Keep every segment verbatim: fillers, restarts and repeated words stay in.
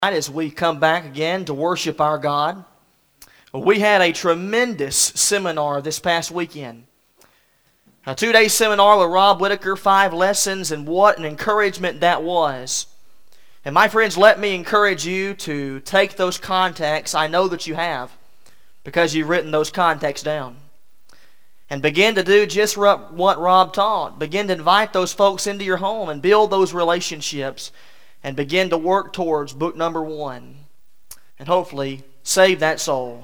As we come back again to worship our God. We had a tremendous seminar this past weekend. A two-day seminar with Rob Whitaker, five lessons, and what an encouragement that was. And my friends, let me encourage you to take those contacts I know that you have, because you've written those contacts down. And begin to do just what Rob taught. Begin to invite those folks into your home and build those relationships. And begin to work towards book number one. And hopefully save that soul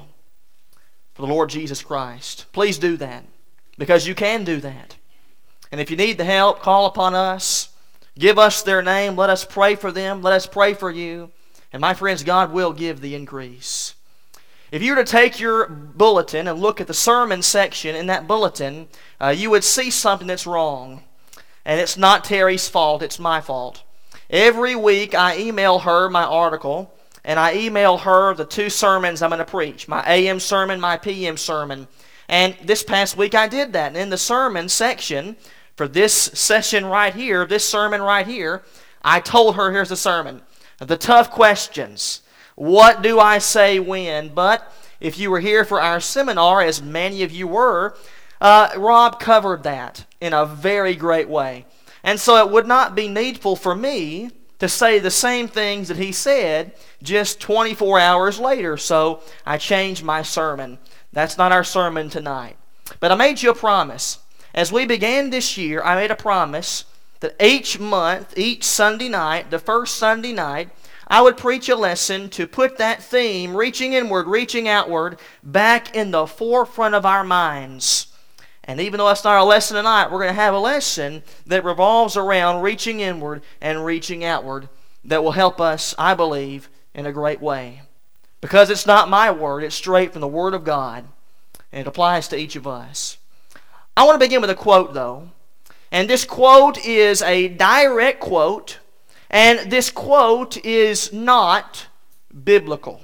for the Lord Jesus Christ. Please do that, because you can do that. And if you need the help, call upon us. Give us their name. Let us pray for them. Let us pray for you. And my friends, God will give the increase. If you were to take your bulletin and look at the sermon section in that bulletin, uh, you would see something that's wrong. And it's not Terry's fault. It's my fault. Every week I email her my article, and I email her the two sermons I'm going to preach, my A M sermon, my P M sermon. And this past week I did that. And in the sermon section for this session right here, this sermon right here, I told her, here's the sermon. The tough questions. What do I say when? But if you were here for our seminar, as many of you were, uh, Rob covered that in a very great way. And so it would not be needful for me to say the same things that he said just twenty-four hours later. So I changed my sermon. That's not our sermon tonight. But I made you a promise. As we began this year, I made a promise that each month, each Sunday night, the first Sunday night, I would preach a lesson to put that theme, reaching inward, reaching outward, back in the forefront of our minds. And even though that's not our lesson tonight, we're going to have a lesson that revolves around reaching inward and reaching outward that will help us, I believe, in a great way. Because it's not my word, it's straight from the Word of God. And it applies to each of us. I want to begin with a quote, though. And this quote is a direct quote. And this quote is not biblical.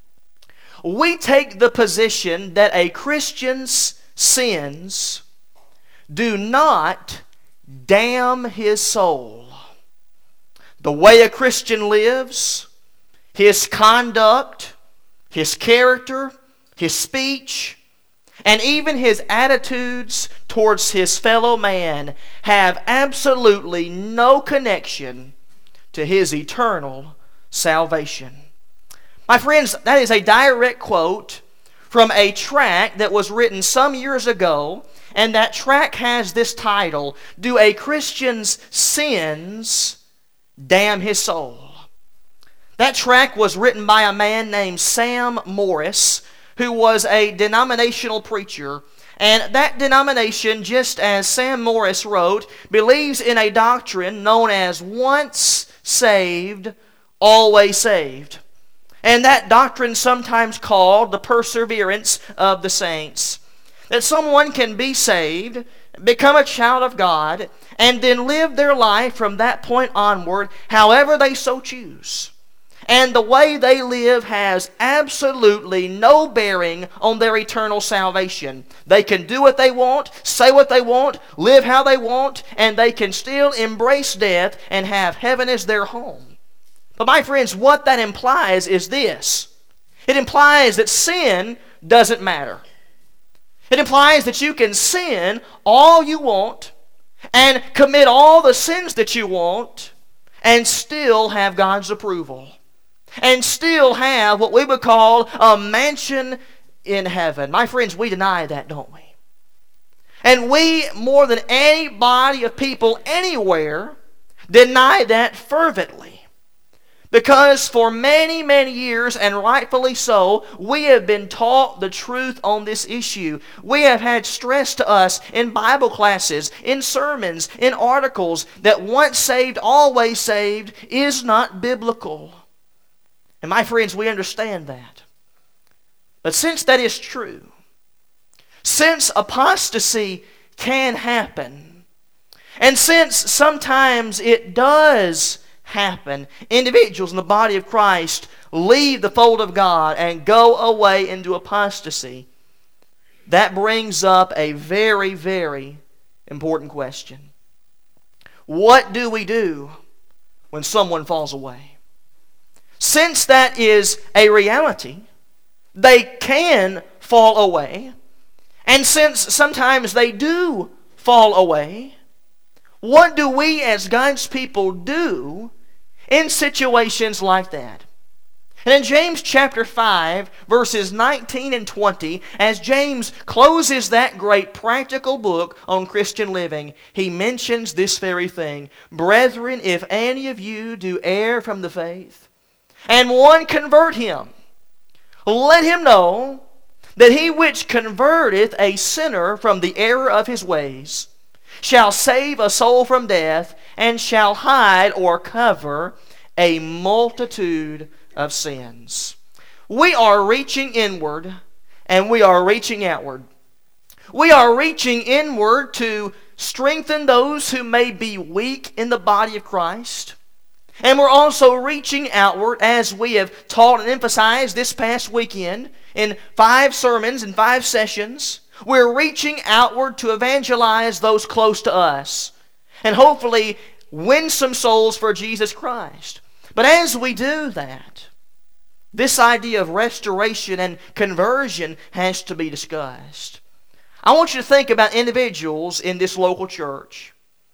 We take the position that a Christian's sins do not damn his soul. The way a Christian lives, his conduct, his character, his speech, and even his attitudes towards his fellow man have absolutely no connection to his eternal salvation. My friends, that is a direct quote from a tract that was written some years ago, and that tract has this title, Do a Christian's Sins Damn His Soul? That tract was written by a man named Sam Morris, who was a denominational preacher, and that denomination, just as Sam Morris wrote, believes in a doctrine known as once saved, always saved. And that doctrine sometimes called the perseverance of the saints. That someone can be saved, become a child of God, and then live their life from that point onward however they so choose. And the way they live has absolutely no bearing on their eternal salvation. They can do what they want, say what they want, live how they want, and they can still embrace death and have heaven as their home. But my friends, what that implies is this. It implies that sin doesn't matter. It implies that you can sin all you want and commit all the sins that you want and still have God's approval. And still have what we would call a mansion in heaven. My friends, we deny that, don't we? And we, more than any body of people anywhere, deny that fervently. Because for many, many years, and rightfully so, we have been taught the truth on this issue. We have had stressed to us in Bible classes, in sermons, in articles, that once saved, always saved is not biblical. And my friends, we understand that. But since that is true, since apostasy can happen, and since sometimes it does happen, individuals in the body of Christ leave the fold of God and go away into apostasy, that brings up a very, very important question. What do we do when someone falls away? since that is a reality, they can fall away. And since sometimes they do fall away, what do we as God's people do in situations like that? And in James chapter five, verses nineteen and twenty, as James closes that great practical book on Christian living, he mentions this very thing. Brethren, if any of you do err from the faith, and one convert him, let him know that he which converteth a sinner from the error of his ways shall save a soul from death, and shall hide or cover a multitude of sins. We are reaching inward, and we are reaching outward. We are reaching inward to strengthen those who may be weak in the body of Christ. And we're also reaching outward, as we have taught and emphasized this past weekend in five sermons and five sessions. We're reaching outward to evangelize those close to us and hopefully win some souls for Jesus Christ. But as we do that, this idea of restoration and conversion has to be discussed. I want you to think about individuals in this local church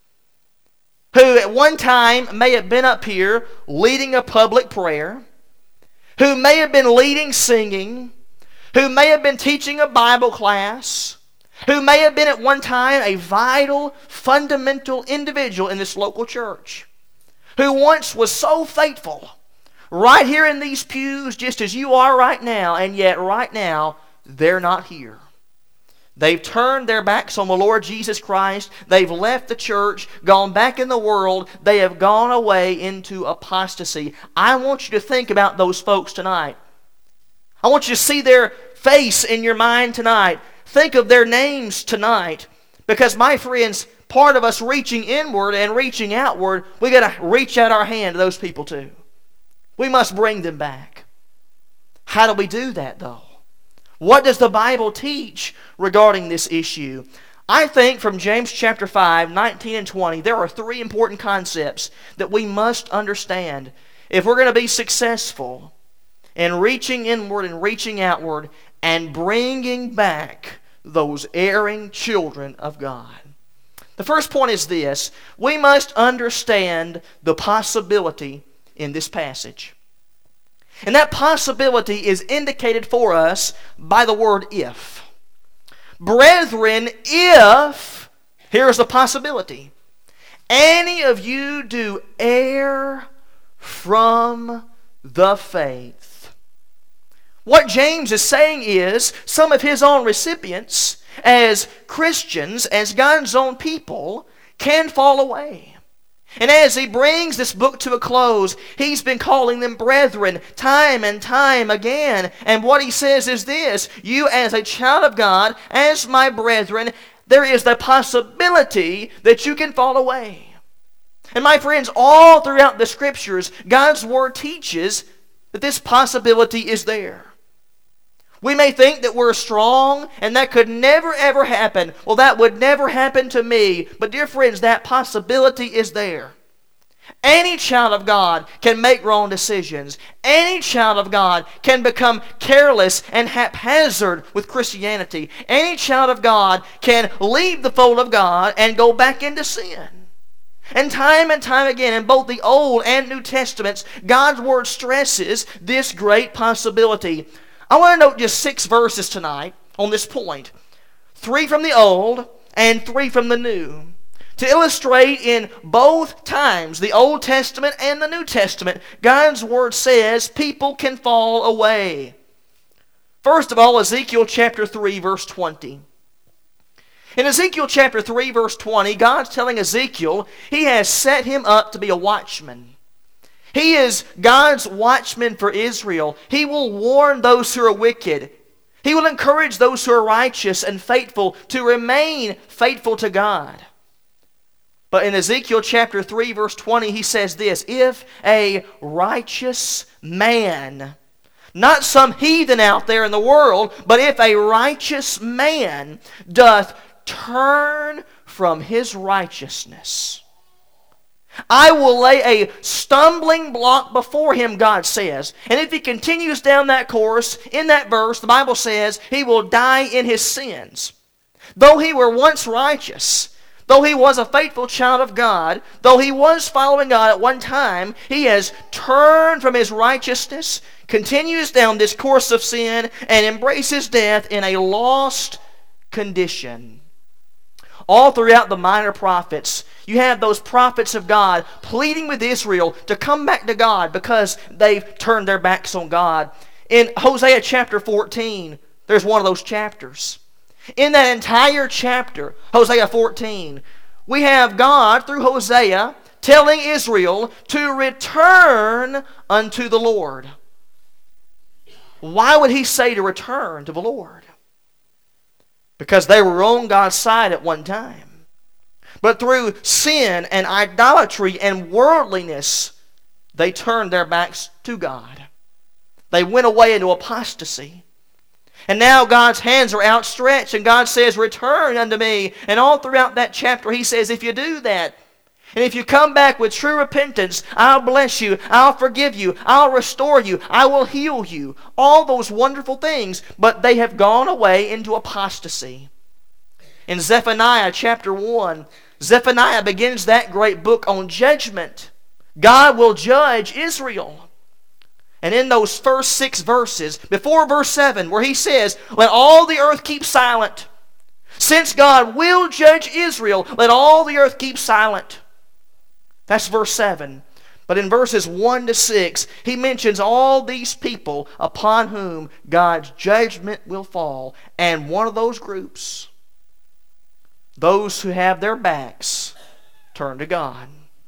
who at one time may have been up here leading a public prayer, who may have been leading singing, who may have been teaching a Bible class, who may have been at one time a vital, fundamental individual in this local church, who once was so faithful, right here in these pews, just as you are right now, and yet right now, they're not here. They've turned their backs on the Lord Jesus Christ. They've left the church, gone back in the world. They have gone away into apostasy. I want you to think about those folks tonight. I want you to see their face in your mind tonight. Think of their names tonight. Because, my friends, part of us reaching inward and reaching outward, we got to reach out our hand to those people too. We must bring them back. How do we do that, though? What does the Bible teach regarding this issue? I think from James chapter five, nineteen and twenty, there are three important concepts that we must understand if we're going to be successful in reaching inward and reaching outward and bringing back those erring children of God. The first point is this: we must understand the possibility in this passage. And that possibility is indicated for us by the word if. Brethren, if, here's the possibility, any of you do err from the faith. What James is saying is, some of his own recipients, as Christians, as God's own people, can fall away. And as he brings this book to a close, he's been calling them brethren time and time again. And what he says is this: you as a child of God, as my brethren, there is the possibility that you can fall away. And my friends, all throughout the Scriptures, God's Word teaches that this possibility is there. We may think that we're strong and that could never ever happen. Well, that would never happen to me. But dear friends, that possibility is there. Any child of God can make wrong decisions. Any child of God can become careless and haphazard with Christianity. Any child of God can leave the fold of God and go back into sin. And time and time again, in both the Old and New Testaments, God's Word stresses this great possibility. I want to note just six verses tonight on this point. Three from the Old and three from the New. To illustrate in both times, the Old Testament and the New Testament, God's Word says people can fall away. First of all, Ezekiel chapter three, verse twenty. In Ezekiel chapter three, verse twenty, God's telling Ezekiel He has set him up to be a watchman. He is God's watchman for Israel. He will warn those who are wicked. He will encourage those who are righteous and faithful to remain faithful to God. But in Ezekiel chapter three, verse twenty, he says this: if a righteous man, not some heathen out there in the world, but if a righteous man doth turn from his righteousness I will lay a stumbling block before him, God says. And if he continues down that course, in that verse, the Bible says he will die in his sins. Though he were once righteous, though he was a faithful child of God, though he was following God at one time, he has turned from his righteousness, continues down this course of sin, and embraces death in a lost condition. All throughout the minor prophets, you have those prophets of God pleading with Israel to come back to God because they've turned their backs on God. In Hosea chapter fourteen, there's one of those chapters. In that entire chapter, Hosea fourteen, we have God, through Hosea, telling Israel to return unto the Lord. Why would he say to return to the Lord? Because they were on God's side at one time. But through sin and idolatry and worldliness, they turned their backs to God. They went away into apostasy. And now God's hands are outstretched and God says, return unto me. And all throughout that chapter he says, if you do that, and if you come back with true repentance, I'll bless you, I'll forgive you, I'll restore you, I will heal you. All those wonderful things, but they have gone away into apostasy. In Zephaniah chapter one, Zephaniah begins that great book on judgment. God will judge Israel. And in those first six verses, before verse seven, where he says, let all the earth keep silent. Since God will judge Israel, let all the earth keep silent. That's verse seven. But in verses one to six, he mentions all these people upon whom God's judgment will fall. And one of those groups, those who have their backs turned to God.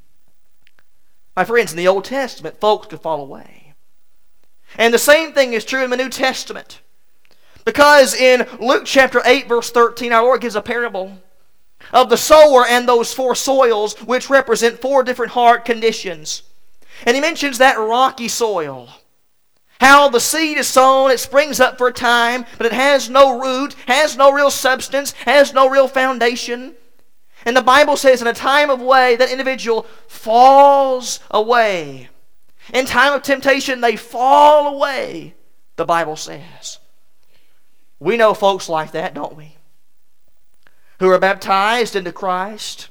My friends, in the Old Testament, folks could fall away. And the same thing is true in the New Testament. Because in Luke chapter eight, verse thirteen, our Lord gives a parable of the sower and those four soils, which represent four different heart conditions. And he mentions that rocky soil. How the seed is sown, it springs up for a time, but it has no root, has no real substance, has no real foundation. And the Bible says in a time of way, that individual falls away. In time of temptation, they fall away, the Bible says. We know folks like that, don't we? Who are baptized into Christ.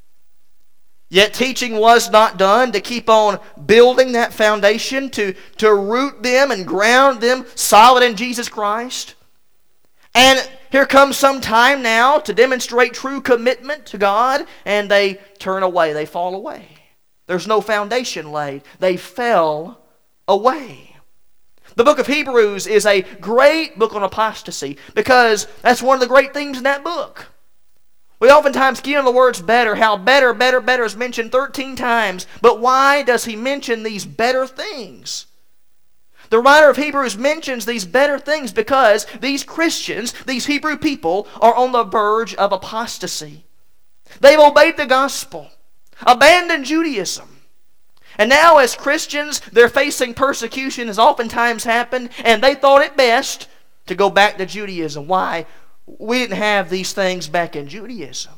Yet teaching was not done to keep on building that foundation, to, to root them and ground them solid in Jesus Christ. And here comes some time now to demonstrate true commitment to God, and they turn away, they fall away. There's no foundation laid. They fell away. The book of Hebrews is a great book on apostasy because that's one of the great themes in that book. We oftentimes key on the words better, how better, better, better is mentioned thirteen times. But why does he mention these better things? The writer of Hebrews mentions these better things because these Christians, these Hebrew people, are on the verge of apostasy. They've obeyed the gospel, abandoned Judaism. And now as Christians, they're facing persecution as oftentimes happened, and they thought it best to go back to Judaism. Why? We didn't have these things back in Judaism.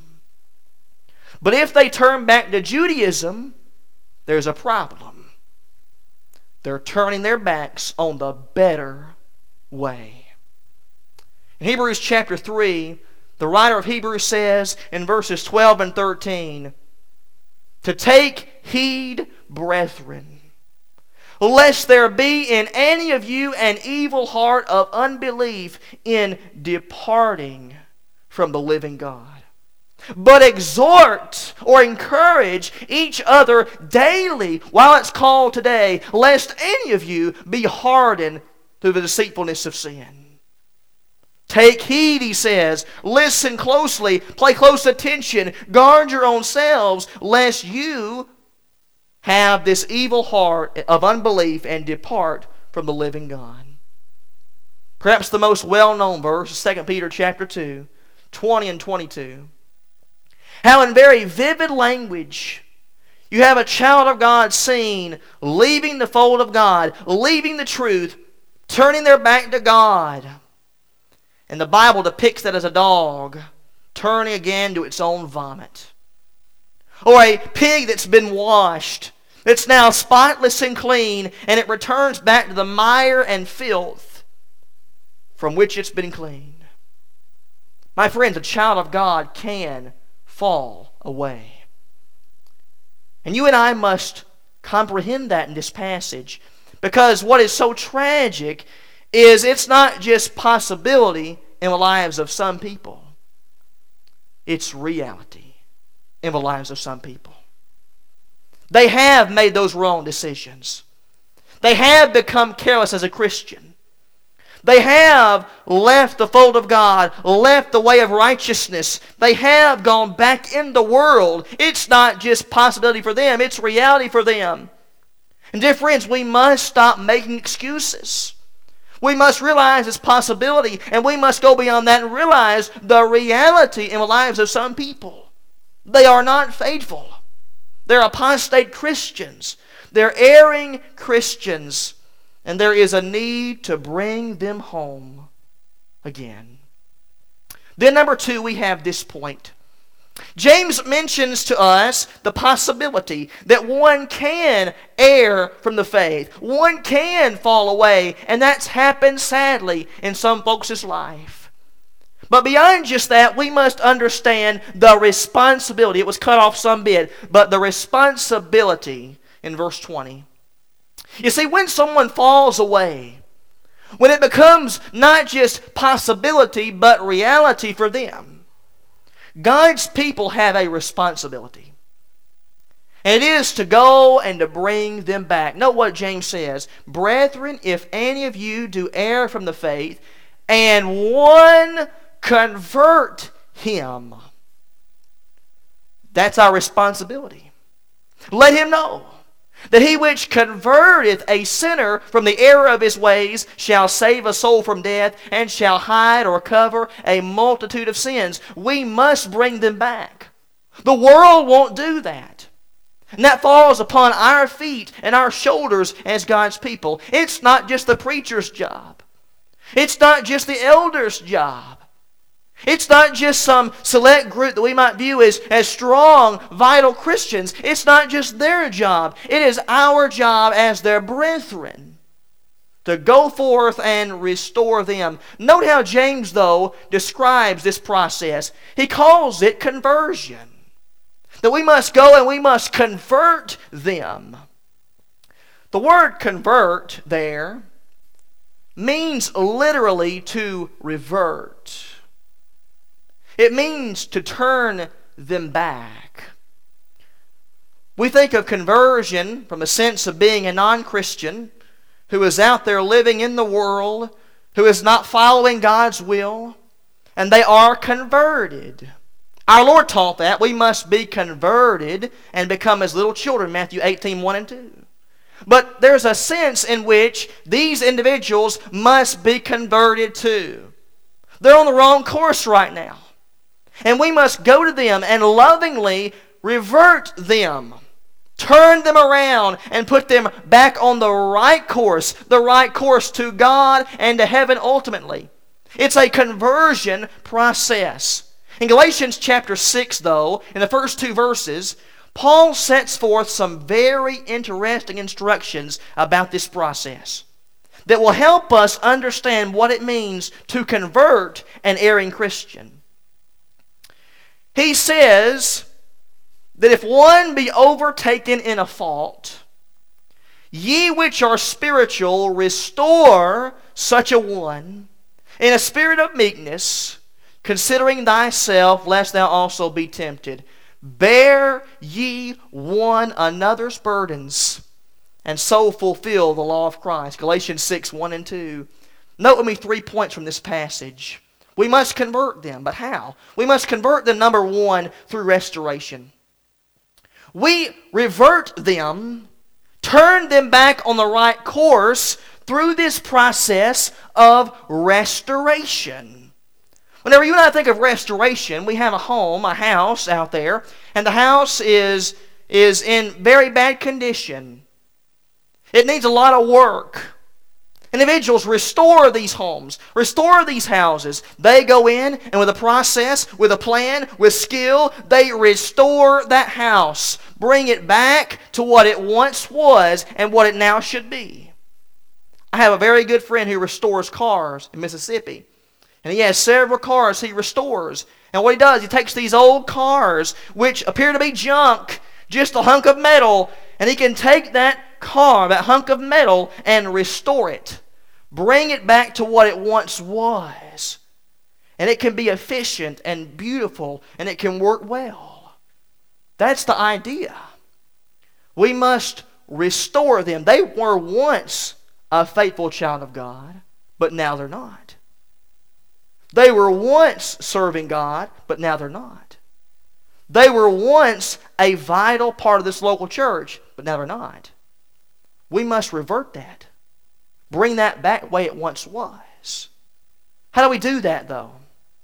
But if they turn back to Judaism, there's a problem. They're turning their backs on the better way. In Hebrews chapter three, the writer of Hebrews says in verses twelve and thirteen, to take heed, brethren, lest there be in any of you an evil heart of unbelief in departing from the living God. But exhort or encourage each other daily while it's called today, lest any of you be hardened through the deceitfulness of sin. Take heed, he says. Listen closely. Pay close attention. Guard your own selves, lest you have this evil heart of unbelief and depart from the living God. Perhaps the most well-known verse is Second Peter chapter two, twenty and twenty-two. How in very vivid language you have a child of God seen leaving the fold of God, leaving the truth, turning their back to God. And the Bible depicts that as a dog turning again to its own vomit. or a pig that's been washed. It's now spotless and clean, and it returns back to the mire and filth from which it's been cleaned. My friends, a child of God can fall away. And you and I must comprehend that in this passage, because what is so tragic is it's not just possibility in the lives of some people. It's reality in the lives of some people. They have made those wrong decisions. They have become careless as a Christian. They have left the fold of God, left the way of righteousness. They have gone back in the world. It's not just possibility for them, it's reality for them. And dear friends, we must stop making excuses. We must realize its possibility, and we must go beyond that and realize the reality in the lives of some people. They are not faithful. They're apostate Christians. They're erring Christians. And there is a need to bring them home again. Then number two, we have this point. James mentions to us the possibility that one can err from the faith. One can fall away, and that's happened sadly in some folks' life. But beyond just that, we must understand the responsibility. It was cut off some bit, but the responsibility in verse twenty. You see, when someone falls away, when it becomes not just possibility, but reality for them, God's people have a responsibility. And it is to go and to bring them back. Note what James says. Brethren, if any of you do err from the faith, and one convert him. That's our responsibility. Let him know that he which converteth a sinner from the error of his ways shall save a soul from death, and shall hide or cover a multitude of sins. We must bring them back. The world won't do that. And that falls upon our feet and our shoulders as God's people. It's not just the preacher's job. It's not just the elder's job. It's not just some select group that we might view as, as strong, vital Christians. It's not just their job. It is our job as their brethren to go forth and restore them. Note how James, though, describes this process. He calls it conversion. That we must go and we must convert them. The word convert there means literally to revert. It means to turn them back. We think of conversion from a sense of being a non-Christian who is out there living in the world, who is not following God's will, and they are converted. Our Lord taught that we must be converted and become as little children, Matthew eighteen, one and two. But there's a sense in which these individuals must be converted too. They're on the wrong course right now. And we must go to them and lovingly revert them. Turn them around and put them back on the right course. The right course to God and to heaven ultimately. It's a conversion process. In Galatians chapter six, though, in the first two verses, Paul sets forth some very interesting instructions about this process that will help us understand what it means to convert an erring Christian. He says that if one be overtaken in a fault, ye which are spiritual restore such a one in a spirit of meekness, considering thyself, lest thou also be tempted. Bear ye one another's burdens, and so fulfill the law of Christ. Galatians six, one and two. Note with me three points from this passage. We must convert them, but how? We must convert them, number one, through restoration. We revert them, turn them back on the right course through this process of restoration. Whenever you and I think of restoration, we have a home, a house out there, and the house is, is in very bad condition. It needs a lot of work. Individuals restore these homes, restore these houses. They go in and with a process, with a plan, with skill, they restore that house. Bring it back to what it once was and what it now should be. I have a very good friend who restores cars in Mississippi. And he has several cars he restores. And what he does, he takes these old cars, which appear to be junk, just a hunk of metal, and he can take that car, that hunk of metal, and restore it. Bring it back to what it once was. And it can be efficient and beautiful, and it can work well. That's the idea. We must restore them. They were once a faithful child of God, but now they're not. They were once serving God, but now they're not. They were once a vital part of this local church, but now they're not. We must revert that. Bring that back the way it once was. How do we do that, though?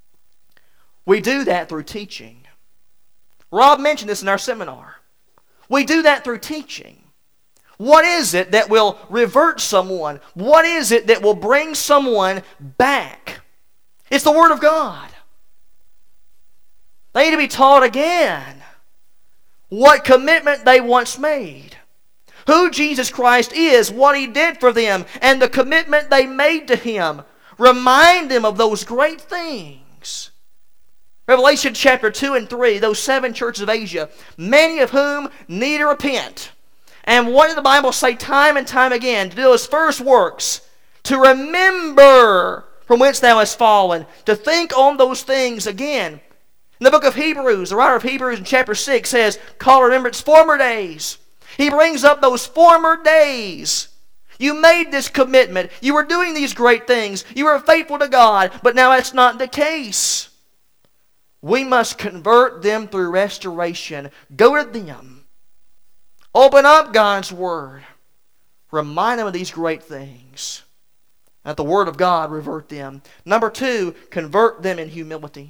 We do that through teaching. Rob mentioned this in our seminar. We do that through teaching. What is it that will revert someone? What is it that will bring someone back? It's the Word of God. They need to be taught again what commitment they once made, who Jesus Christ is, what He did for them, and the commitment they made to Him. Remind them of those great things. Revelation chapter two and three, those seven churches of Asia, many of whom need to repent. And what did the Bible say time and time again? To do those first works, to remember from whence thou hast fallen, to think on those things again. In the book of Hebrews, the writer of Hebrews in chapter six says, call remembrance former days. He brings up those former days. You made this commitment. You were doing these great things. You were faithful to God, but now that's not the case. We must convert them through restoration. Go to them. Open up God's Word. Remind them of these great things. Let the Word of God revert them. Number two, convert them in humility.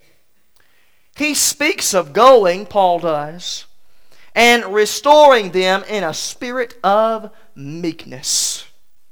He speaks of going, Paul does, and restoring them in a spirit of meekness.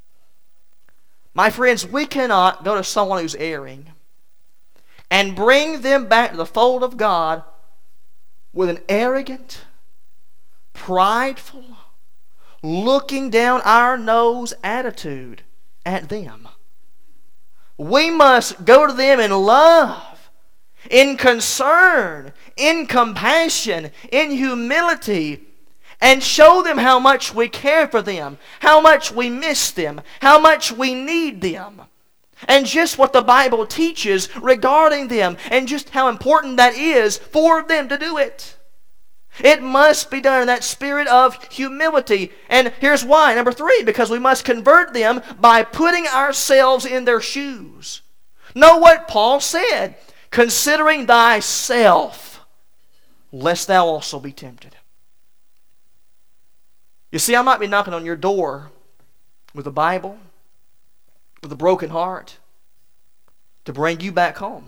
My friends, we cannot go to someone who's erring and bring them back to the fold of God with an arrogant, prideful, looking down our nose attitude at them. We must go to them in love, in concern, in compassion, in humility, and show them how much we care for them, how much we miss them, how much we need them, and just what the Bible teaches regarding them, and just how important that is for them to do it. It must be done in that spirit of humility. And here's why. Number three, because we must convert them by putting ourselves in their shoes. Know what Paul said. Considering thyself, lest thou also be tempted. You see, I might be knocking on your door with a Bible, with a broken heart, to bring you back home.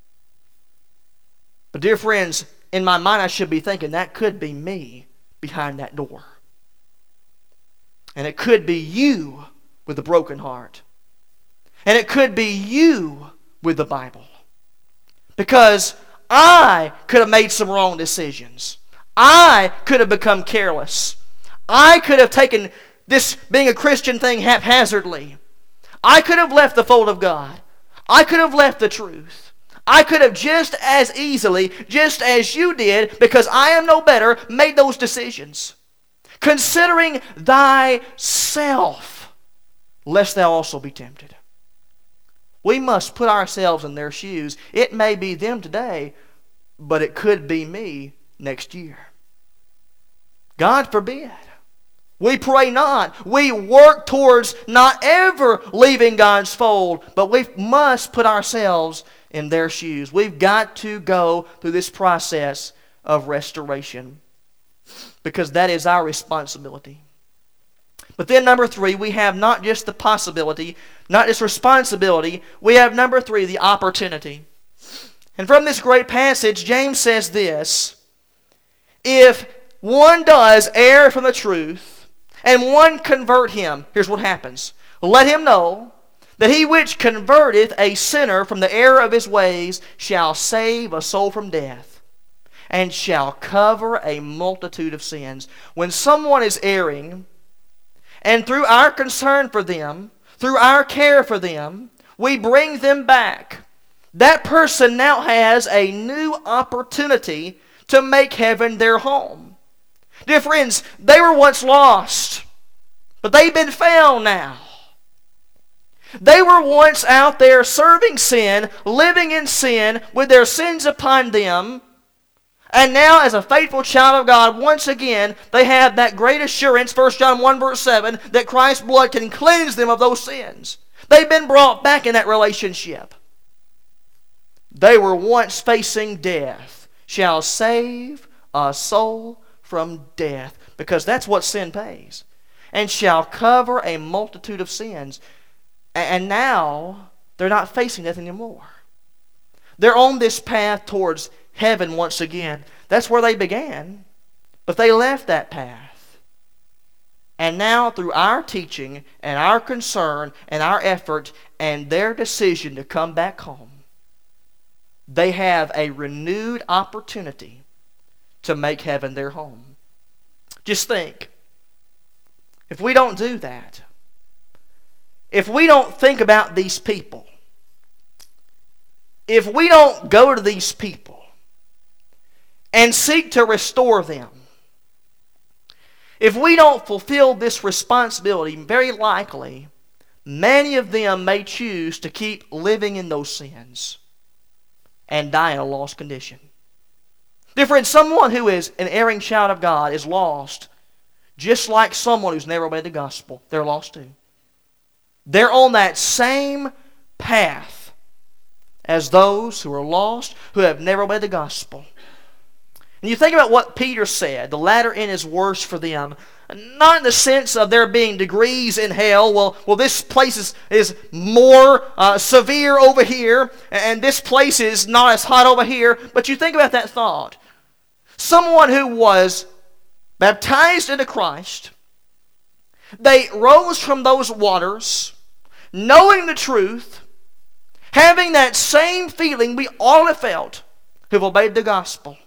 But dear friends, in my mind I should be thinking that could be me behind that door. And it could be you with a broken heart. And it could be you with the Bible. Because I could have made some wrong decisions. I could have become careless. I could have taken this being a Christian thing haphazardly. I could have left the fold of God. I could have left the truth. I could have just as easily, just as you did, because I am no better, made those decisions. Considering thyself, lest thou also be tempted. We must put ourselves in their shoes. It may be them today, but it could be me next year. God forbid. We pray not. We work towards not ever leaving God's fold, but we must put ourselves in their shoes. We've got to go through this process of restoration because that is our responsibility. But then number three, we have not just the possibility, not just responsibility, we have number three, the opportunity. And from this great passage, James says this, if one does err from the truth and one convert him, here's what happens. Let him know that he which converteth a sinner from the error of his ways shall save a soul from death, and shall cover a multitude of sins. When someone is erring, and through our concern for them, through our care for them, we bring them back, that person now has a new opportunity to make heaven their home. Dear friends, they were once lost, but they've been found now. They were once out there serving sin, living in sin, with their sins upon them. And now, as a faithful child of God, once again, they have that great assurance, First John one verse seven, that Christ's blood can cleanse them of those sins. They've been brought back in that relationship. They were once facing death, shall save a soul from death, because that's what sin pays, and shall cover a multitude of sins. And now, they're not facing death anymore. They're on this path towards heaven once again. That's where they began, but they left that path. And now, through our teaching and our concern and our effort and their decision to come back home, they have a renewed opportunity to make heaven their home. Just think, if we don't do that, if we don't think about these people, if we don't go to these people and seek to restore them, if we don't fulfill this responsibility, very likely, many of them may choose to keep living in those sins and die in a lost condition. Dear friends, someone who is an erring child of God is lost, just like someone who's never obeyed the gospel. They're lost too. They're on that same path as those who are lost, who have never obeyed the gospel. And you think about what Peter said, the latter end is worse for them. Not in the sense of there being degrees in hell. Well, well this place is, is more uh, severe over here, and this place is not as hot over here. But you think about that thought. Someone who was baptized into Christ, they rose from those waters, knowing the truth, having that same feeling we all have felt who've obeyed the gospel.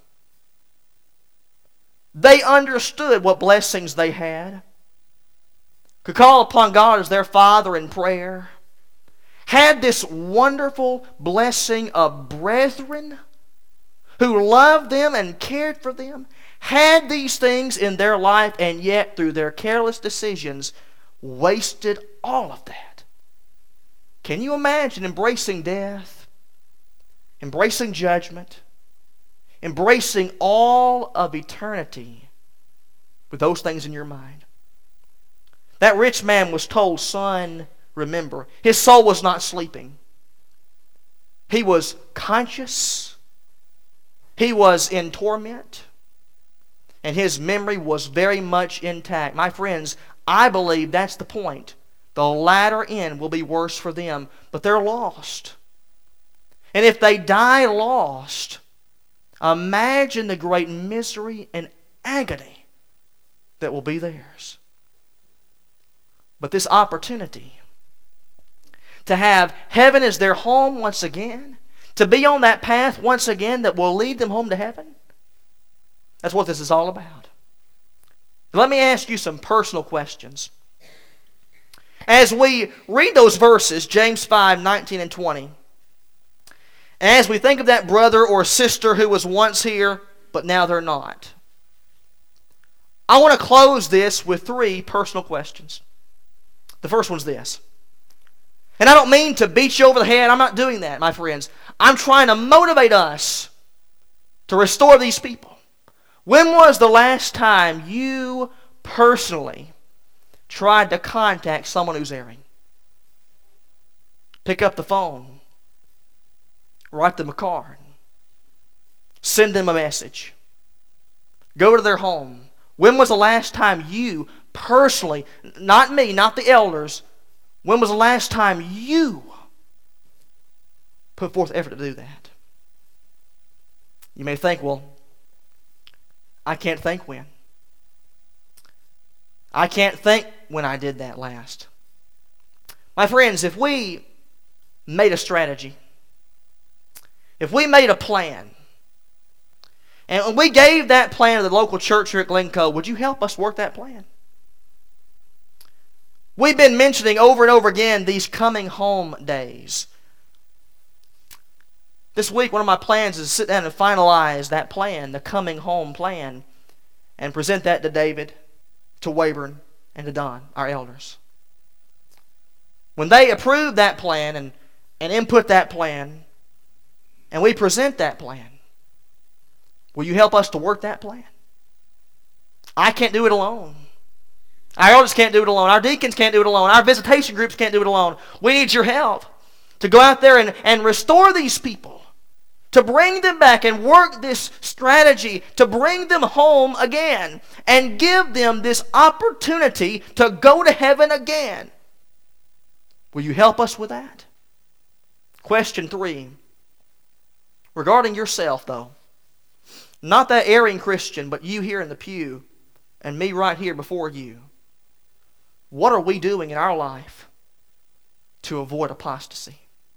They understood what blessings they had, could call upon God as their Father in prayer, had this wonderful blessing of brethren who loved them and cared for them, had these things in their life, and yet through their careless decisions wasted all of that. Can you imagine embracing death, embracing judgment, embracing all of eternity with those things in your mind? That rich man was told, son, remember, his soul was not sleeping. He was conscious. He was in torment. And his memory was very much intact. My friends, I believe that's the point. The latter end will be worse for them, but they're lost. And if they die lost, imagine the great misery and agony that will be theirs. But this opportunity to have heaven as their home once again, to be on that path once again that will lead them home to heaven, that's what this is all about. Let me ask you some personal questions. As we read those verses, James five, nineteen and twenty, and as we think of that brother or sister who was once here, but now they're not, I want to close this with three personal questions. The first one's this. And I don't mean to beat you over the head. I'm not doing that, my friends. I'm trying to motivate us to restore these people. When was the last time you personally tried to contact someone who's erring? Pick up the phone. Write them a card. Send them a message. Go to their home. When was the last time you personally, not me, not the elders, when was the last time you put forth effort to do that? You may think, well, I can't think when. I can't think when I did that last. My friends, if we made a strategy, if we made a plan, and we gave that plan to the local church here at Glencoe, would you help us work that plan? We've been mentioning over and over again these coming home days. This week, one of my plans is to sit down and finalize that plan, the coming home plan, and present that to David, to Wayburn, and to Don, our elders. When they approve that plan and, and input that plan, and we present that plan, will you help us to work that plan? I can't do it alone. Our elders can't do it alone. Our deacons can't do it alone. Our visitation groups can't do it alone. We need your help to go out there and, and restore these people, to bring them back and work this strategy to bring them home again and give them this opportunity to go to heaven again. Will you help us with that? Question three. Regarding yourself, though. Not that erring Christian, but you here in the pew and me right here before you. What are we doing in our life to avoid apostasy?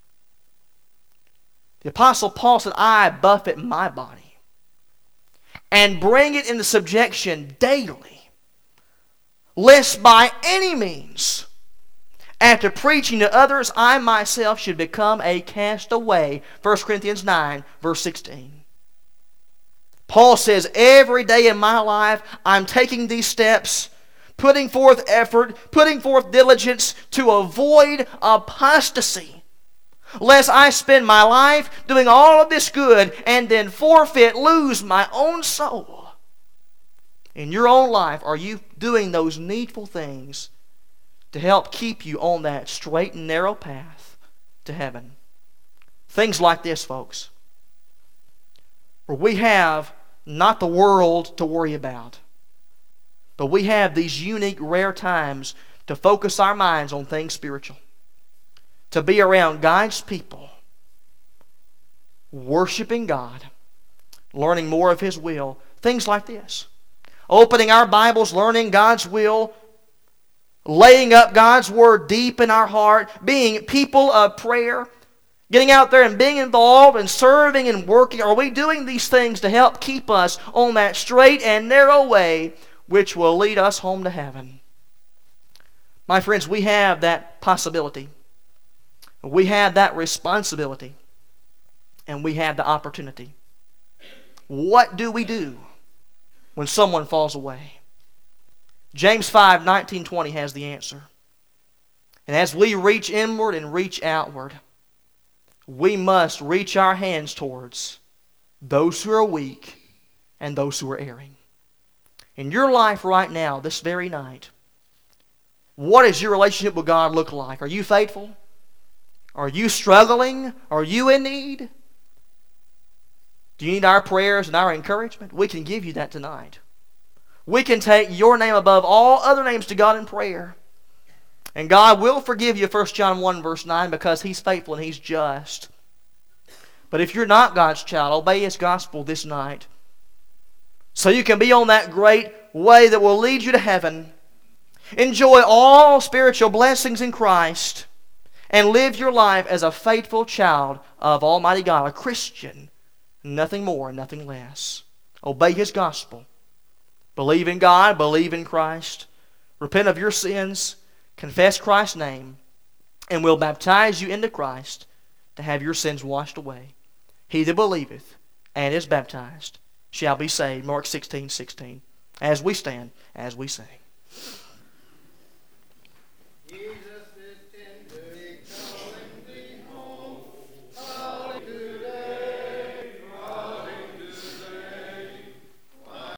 The Apostle Paul said, I buffet my body and bring it into subjection daily, lest by any means, after preaching to others, I myself should become a castaway. First Corinthians nine, verse sixteen. Paul says, every day in my life, I'm taking these steps, putting forth effort, putting forth diligence to avoid apostasy, lest I spend my life doing all of this good and then forfeit, lose my own soul. In your own life, are you doing those needful things to help keep you on that straight and narrow path to heaven? Things like this, folks, where we have not the world to worry about, but we have these unique, rare times to focus our minds on things spiritual, to be around God's people, worshiping God, learning more of His will, things like this. Opening our Bibles, learning God's will, laying up God's Word deep in our heart, being people of prayer, getting out there and being involved and serving and working. Are we doing these things to help keep us on that straight and narrow way which will lead us home to heaven? My friends, we have that possibility. We have that responsibility. And we have the opportunity. What do we do when someone falls away? James five, nineteen, twenty has the answer. And as we reach inward and reach outward, we must reach our hands towards those who are weak and those who are erring. In your life right now, this very night, what does your relationship with God look like? Are you faithful? Are you struggling? Are you in need? Do you need our prayers and our encouragement? We can give you that tonight. We can take your name above all other names to God in prayer. And God will forgive you, First John one, verse nine, because He's faithful and He's just. But if you're not God's child, obey His gospel this night, so you can be on that great way that will lead you to heaven. Enjoy all spiritual blessings in Christ, and live your life as a faithful child of Almighty God, a Christian, nothing more, nothing less. Obey His gospel. Believe in God, believe in Christ. Repent of your sins, confess Christ's name, and will baptize you into Christ to have your sins washed away. He that believeth and is baptized shall be saved. Mark sixteen, sixteen. As we stand, as we sing.